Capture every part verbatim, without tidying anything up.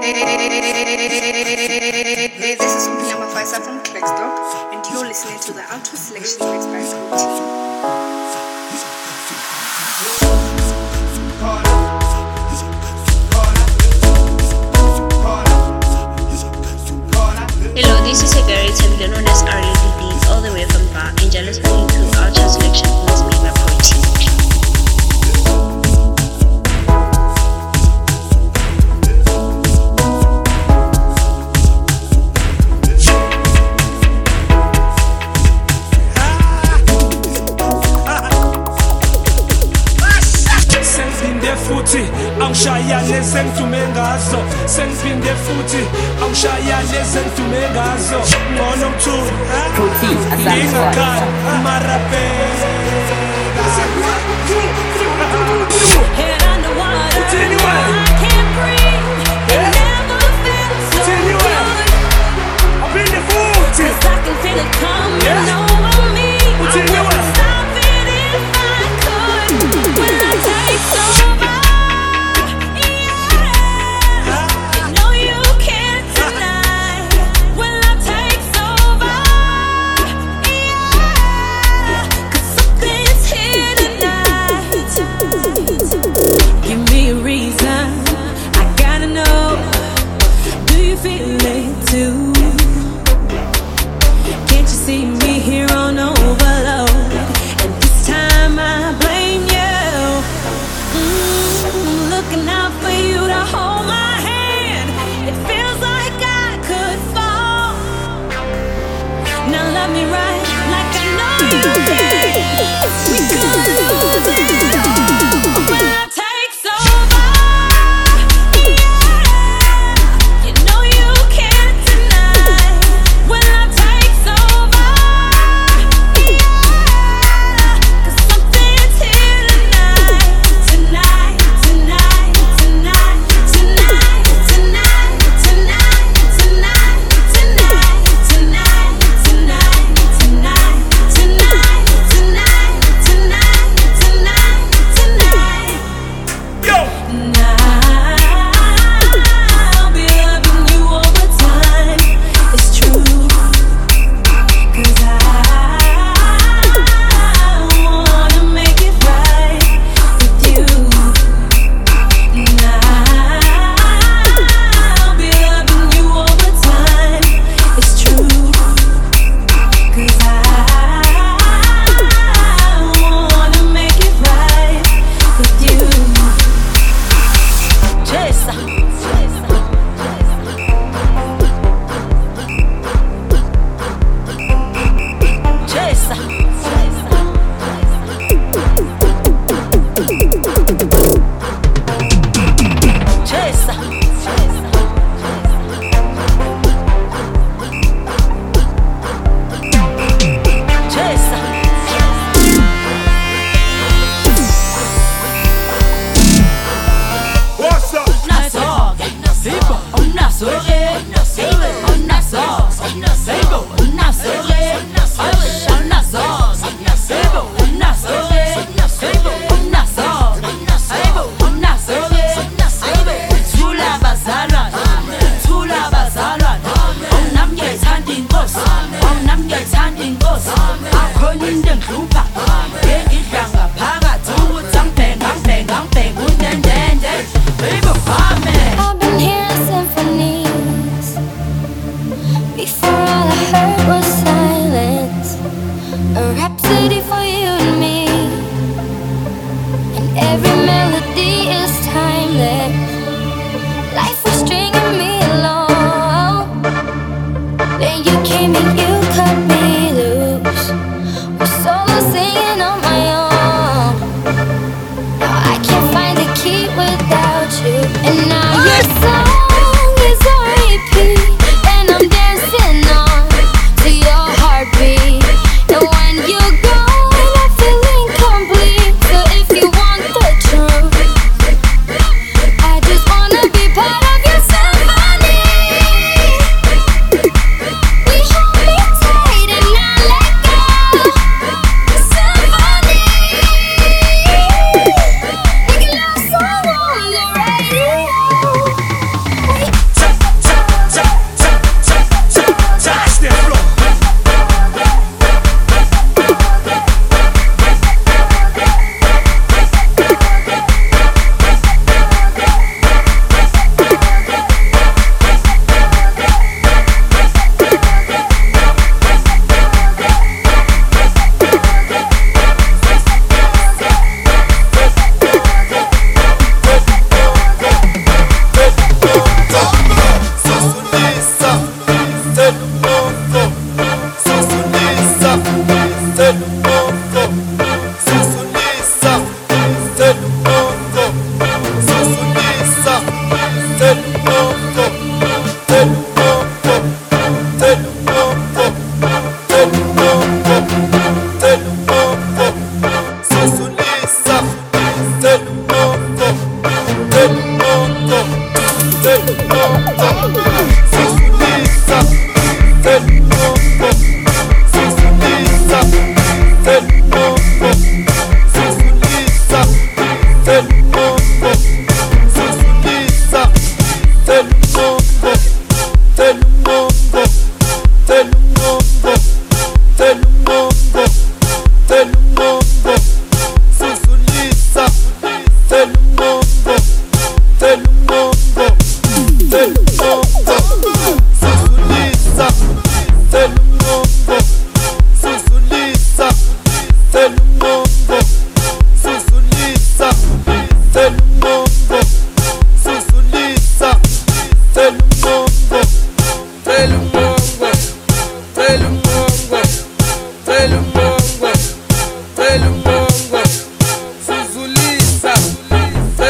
This is Upiama Faisa from Klexdorp, and you're listening to the Outro Selection mixed by Protein. Hello, this is Agari Temple known as R L D D, all the way from Bar, and you're listening to Outro Selection mixed by Protein. Awushaya lezentume ngazo sengiphinde futhi awushaya lezentume ngazo ngono mthulu ngingakhala marape head underwater I can't breathe it never feels so good I've been the fool 'cause I can feel it coming over me I wouldn't stop it if I could when I take over. I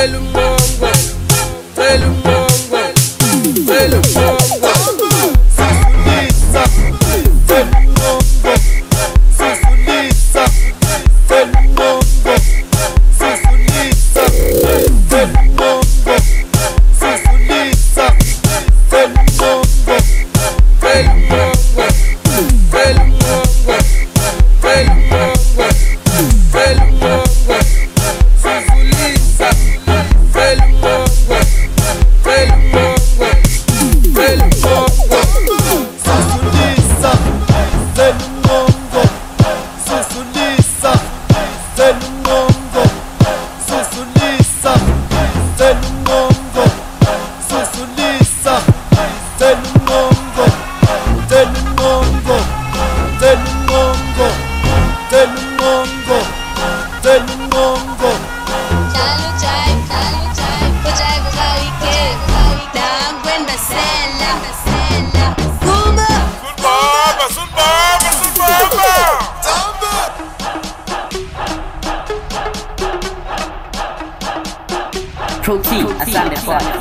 Protein, asante sana.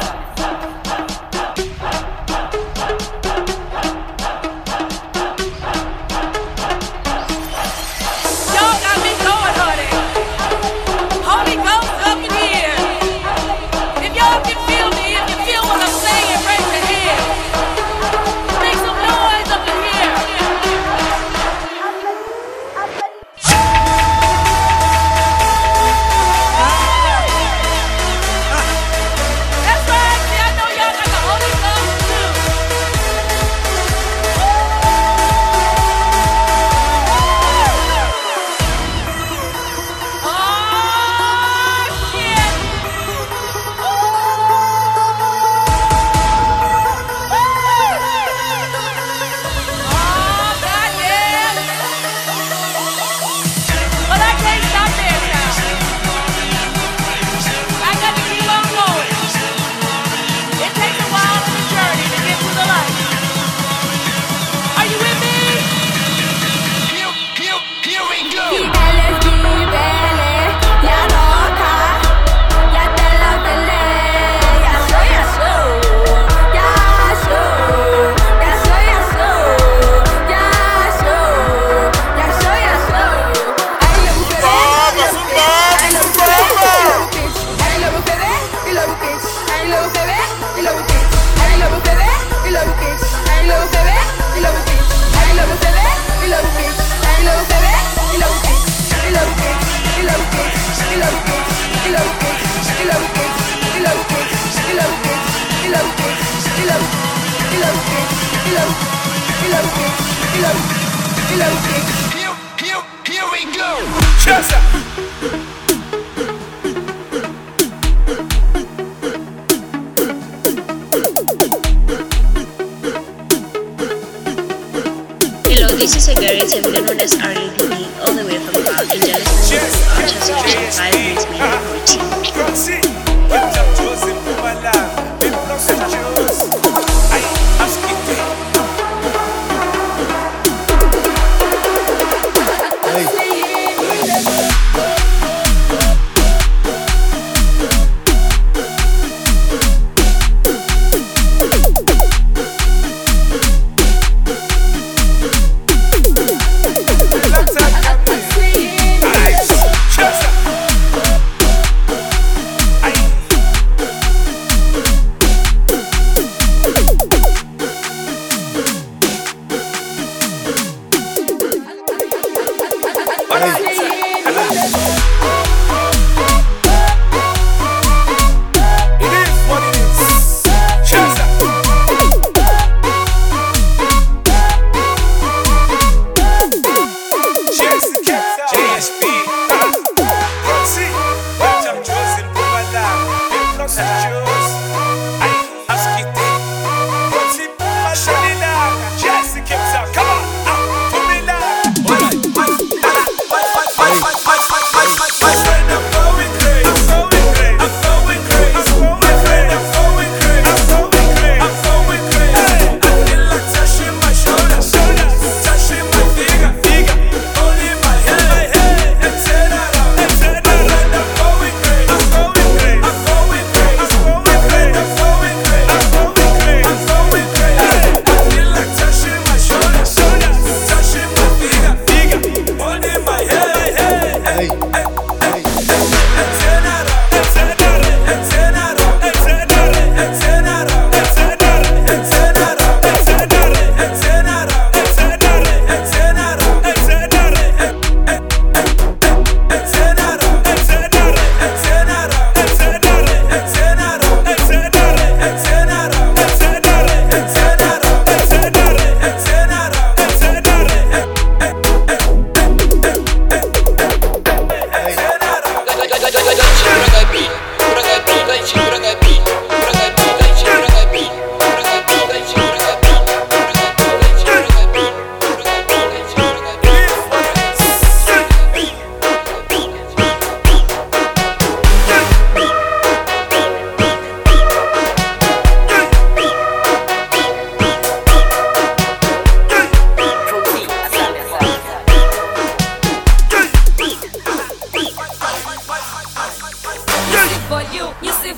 This is a Gary Tim known as R L D D, all the way from Bar in Dallas, Ultra Section five minutes media fourteen. Yes.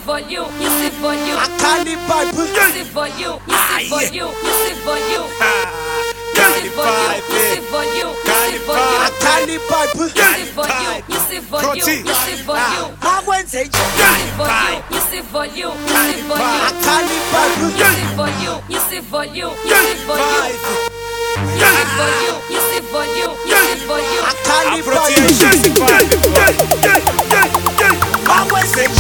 for you, you see for you. I call it Bible. You see for you, you see for you, you see for you. You see for you, you see for you, you see for you. I call it Bible. You see for you, you see for you, you see for you. I went to You see for you, you see for you, you see for you. I call it Bible. You see for you, you see for you, you see for you. You see for you, you see for you, you see for you. I call it Bible. I went to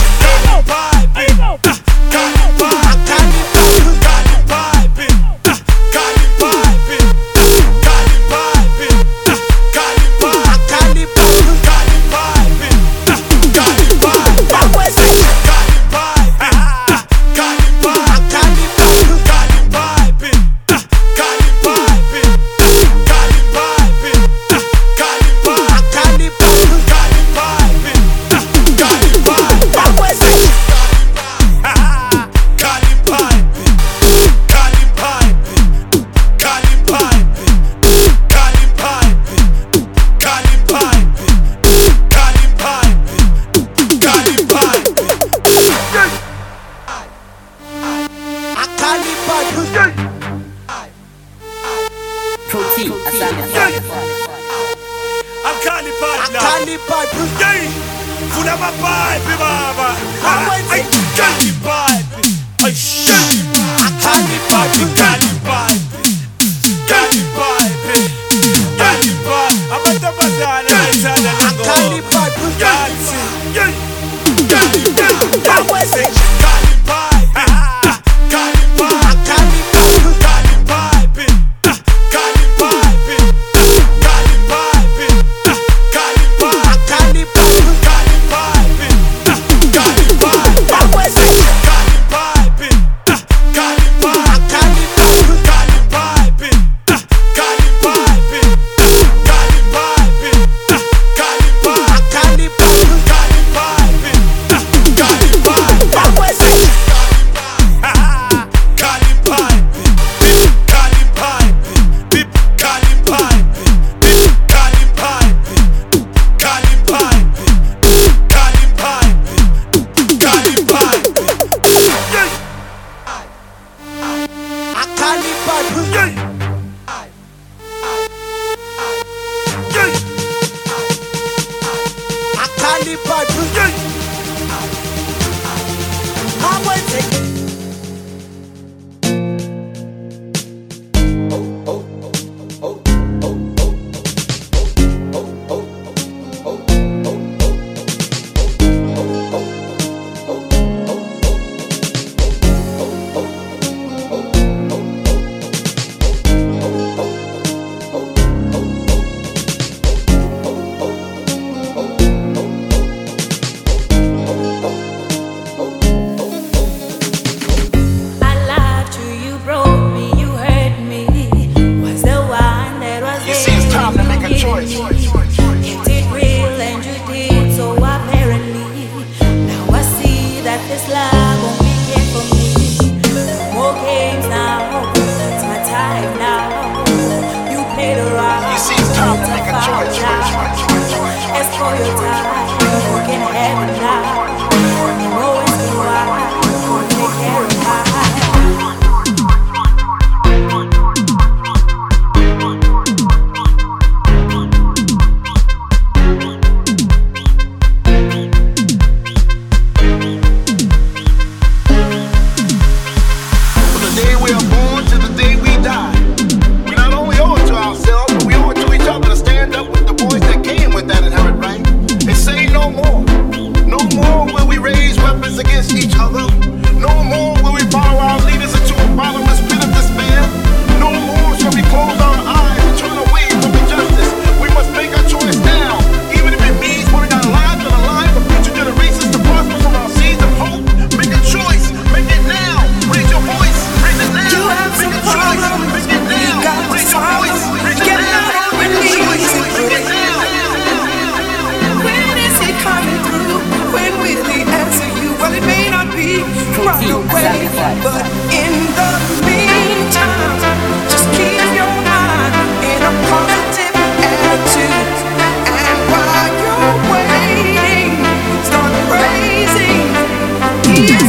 But in the meantime, just keep your mind in a positive attitude. And while you're waiting, start praising. He is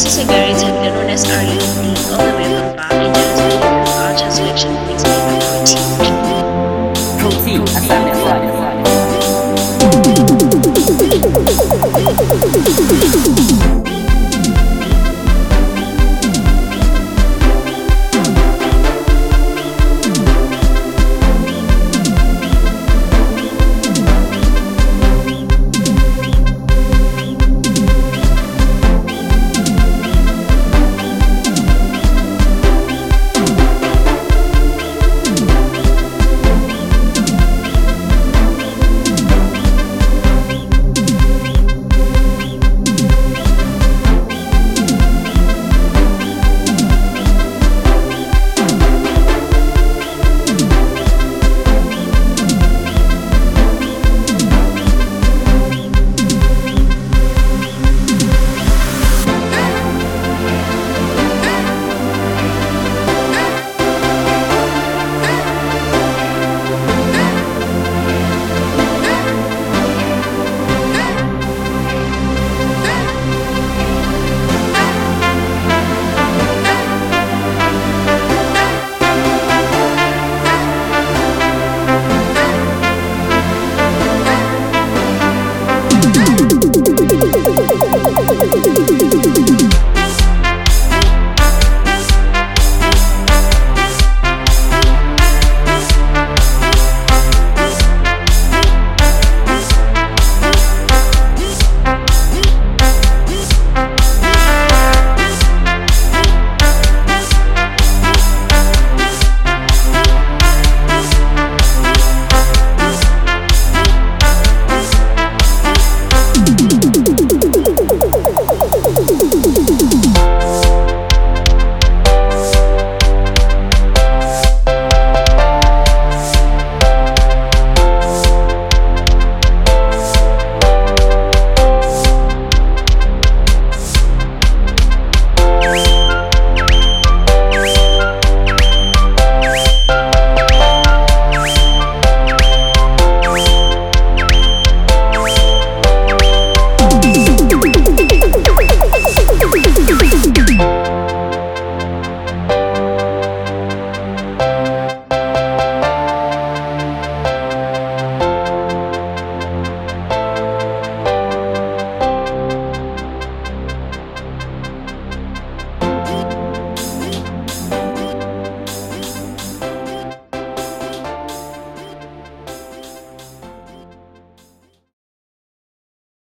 This is a Gary Tablet known as R E D, all the way from Bar in Johannesburg. Our selection is made by Protein. Protein, asante sana.